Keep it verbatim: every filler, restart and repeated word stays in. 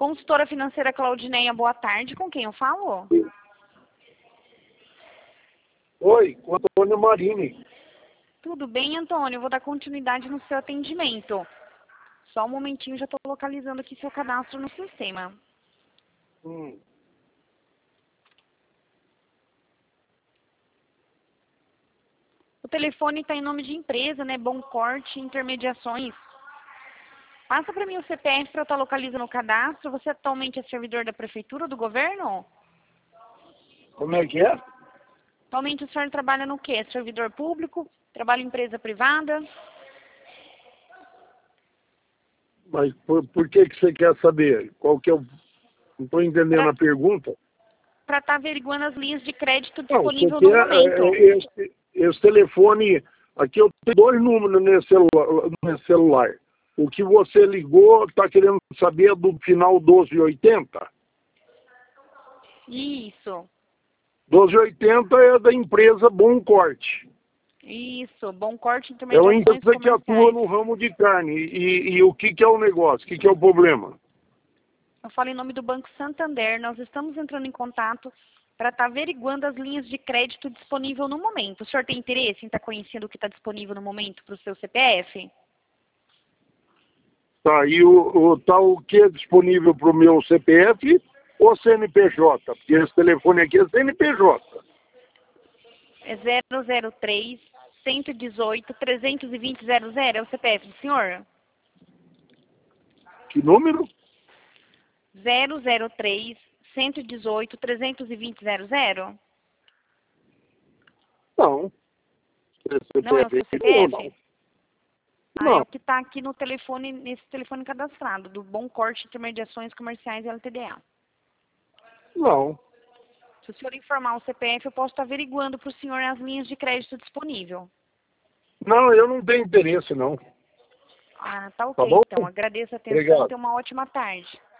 Consultora financeira Claudineia, boa tarde. Com quem eu falo? Oi, com Antônio Marini. Tudo bem, Antônio? Eu vou dar continuidade no seu atendimento. Só um momentinho, já estou localizando aqui seu cadastro no sistema. Hum. O telefone está em nome de empresa, né? Bom Corte Intermediações. Passa para mim o C P F para eu estar localizando o cadastro. Você atualmente é servidor da prefeitura ou do governo? Como é que é? Atualmente o senhor trabalha no quê? É servidor público? Trabalha em empresa privada? Mas por, por que, que você quer saber? Qual que é o... Não estou entendendo a pergunta. Para estar averiguando as linhas de crédito Não, você disponível quer no momento. é, esse, esse telefone... Aqui eu tenho dois números nesse celular. Nesse celular. O que você ligou está querendo saber do final doze oitenta? Isso. doze oitenta é da empresa Bom Corte. Isso, Bom Corte É Intermediações uma empresa que atua Comerciais. no ramo de carne. E, e o que, que é o negócio? O que, que é o problema? Eu falo em nome do Banco Santander. Nós estamos entrando em contato para estar averiguando as linhas de crédito disponível no momento. O senhor tem interesse em estar conhecendo o que está disponível no momento para o seu C P F? Tá, e o, o, tá o que é disponível para o meu C P F ou C N P J? Porque esse telefone aqui é C N P J. É zero zero três, cento e dezoito, trezentos e vinte, zero zero. É o C P F do senhor? Que número? zero zero três, cento e dezoito, trezentos e vinte, zero zero? Não. Esse Não é o seu C P F C P F? não. Ah, Não. é o que está aqui no telefone, nesse telefone cadastrado, do Bom Corte Intermediações Comerciais L T D A. Não. Se o senhor informar o C P F, eu posso estar averiguando para o senhor as linhas de crédito disponível. Não, eu não tenho interesse, não. Ah, tá Tá ok, bom? então. Agradeço a atenção e Obrigado. tenha uma ótima tarde.